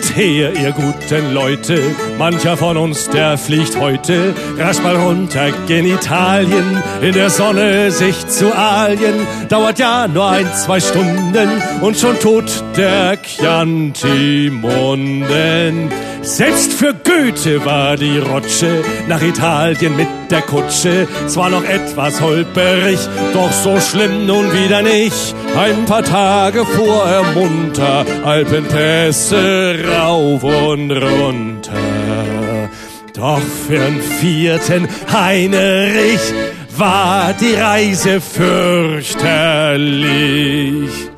Seht her, ihr guten Leute, mancher von uns, der fliegt heute rasch mal runter gen Italien, in der Sonne sich zu alien. Dauert ja nur 1-2 Stunden und schon tot der Chianti Munden. Selbst für Goethe war die Rotsche nach Italien mit der Kutsche zwar noch etwas holperig, doch so schlimm nun wieder nicht. Ein paar Tage fuhr er munter Alpenpässe rauf und runter. Doch für'n 4. Heinrich war die Reise fürchterlich.